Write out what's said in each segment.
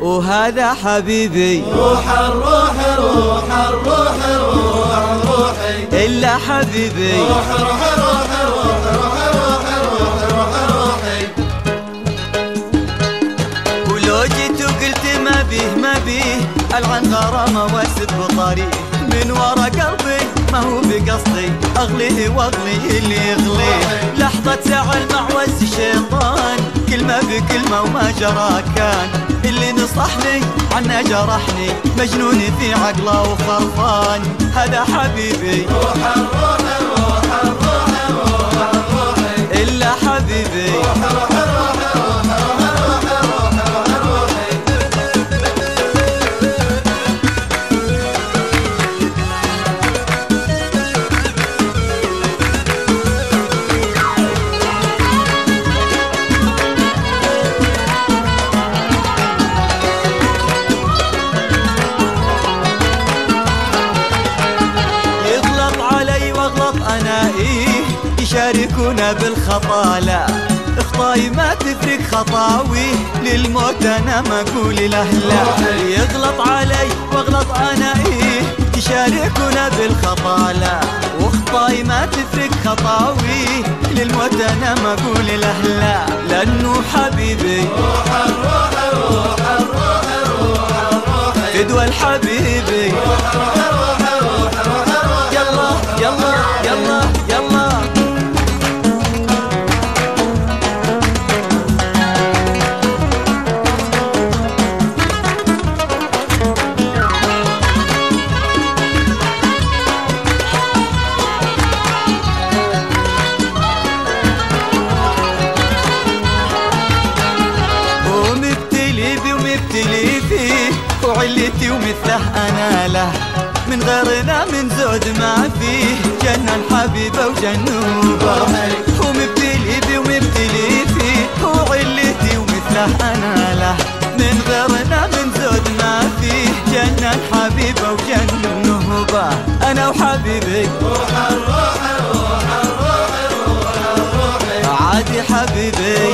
وهذا حبيبي. روح الروح روح الروح روح روحي إلا حبيبي. روح روح روح روح روح روح روح روح روحي. ولو جيت وقلت ما بيه العن غرامة واسد بطريق من ورا قلبي ما هو بقصدي اغليه واغليه اللي يغليه. لحظة زعل مع وز الشيطان كلمة بكلمة وما جرى كان اللي نصحني عنه جرحني مجنون في عقله وخرفان. هذا حبيبي. روح الروح روح الروح روح روحي إلا حبيبي. روح روح روح روح روح روح روح روحي. يشاركونا بالخطا لا اخطاي ما تفرق خطاوي للموت انا ما اقول له لا. يغلط علي واغلط انا يشاركونا بالخطا لا واخطاي ما تفرق خطاوي للموت انا ما اقول له لا لانه حبيبي. روح الروح روح الروح روح روحي فدوى الحبيبي. روح روح روح روح روح روح يلا يلا يلا يلا. وعلتي ومثله أنا له من غيرنا من زود ما فيه جنن حبيبه وجنوبه. ومبتلي بي ومبتلي فيه وعلتي ومثله أنا له من غيرنا من زود ما فيه جنن حبيبه وجنوبه. أنا وحبيبي. روح الروح روح الروح روح روحي عادي حبيبي.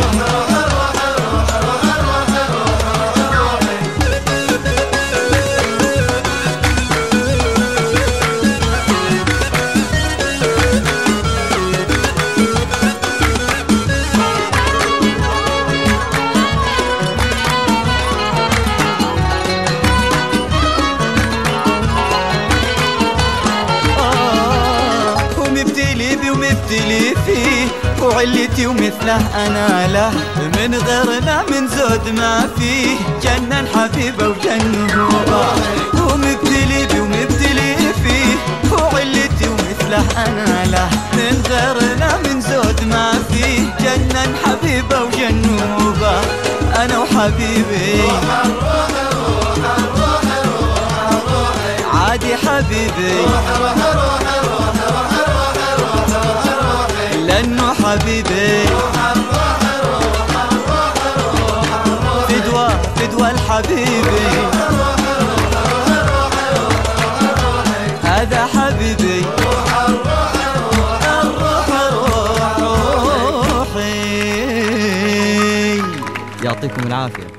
ومبتلي فيه وعلتي ومثله أنا له من غيرنا من زود ما فيه جنن حبيبه وجنوبه. ومبتلي بي ومبتلي فيه وعلتي ومثله أنا له من غيرنا من زود ما فيه جنن حبيبه وجنوبه. أنا وحبيبي. روح الروح روح الروح روح روحي عادي حبيبي. روح روح روح روح روح روح روح روحي لأنه حبيبي. روح الروح روح الروح روح روحي فدوى الحبيبي. هذا حبيبي. روح الروح روح الروح روحي. يعطيكم العافية.